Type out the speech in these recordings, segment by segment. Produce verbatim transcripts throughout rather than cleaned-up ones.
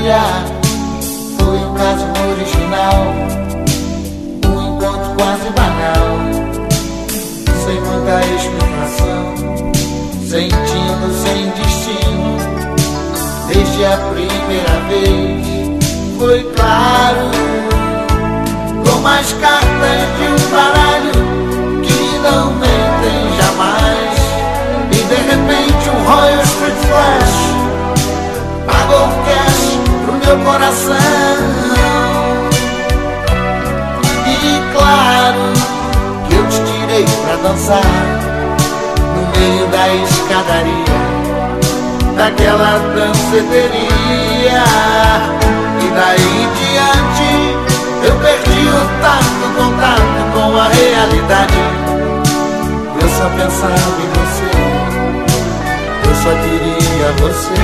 olhar. Foi um caso original, um encontro quase banal, sem muita explicação, sentindo sem destino. Desde a primeira vez foi claro, como as cartas de um baralho que não mentem jamais. E de repente um Royal Street Flash pagou o cash pro meu coração. E claro que eu te tirei pra dançar no meio da escadaria daquela danceteria. E daí em diante eu perdi o tato, o contato com a realidade. Eu só pensava em você, eu só queria você,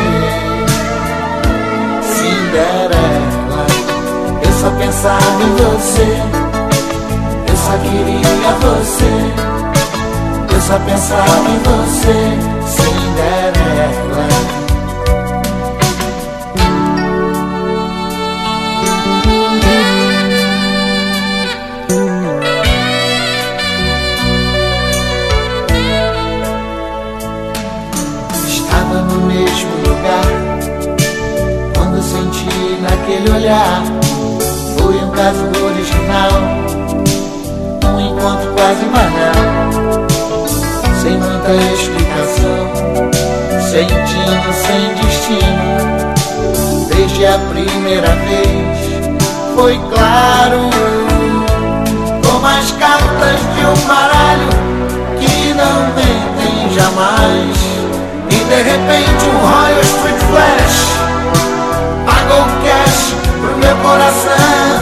Cinderela. Eu só pensava em você, eu só queria você, eu só pensava em você, Cinderela. Estava no mesmo lugar quando senti naquele olhar. Foi um caso original, um encontro quase banal, sem muita explicação, sentindo sem destino. Desde a primeira vez foi claro, como as cartas de um baralho que não mentem jamais. E de repente um Royal Street Flash pagou o cash pro meu coração.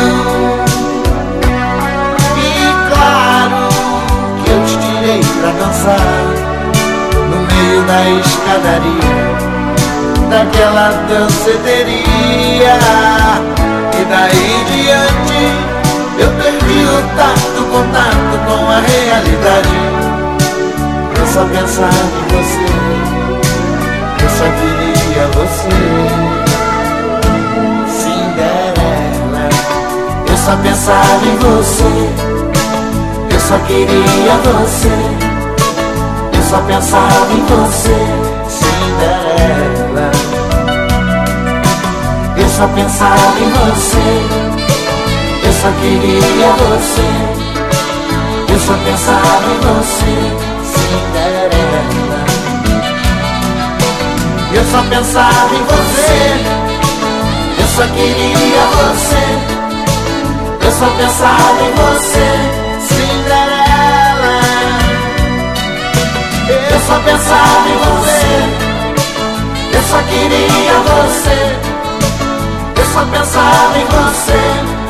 E claro que eu te tirei pra dançar no meio da escadaria daquela danceteria. E daí em diante eu perdi o tato, o contato com a realidade. Eu só pensava em você, eu só queria você, Cinderela. Eu só pensava em você, eu só queria você, eu só pensava em você, Cinderela. Eu só pensava em você, eu só queria você, eu só pensava em você, Cinderela. Eu só pensava em você, eu só queria você, eu só pensava em você, Cinderela. Eu só pensava em você, eu só queria você, eu só pensava em você,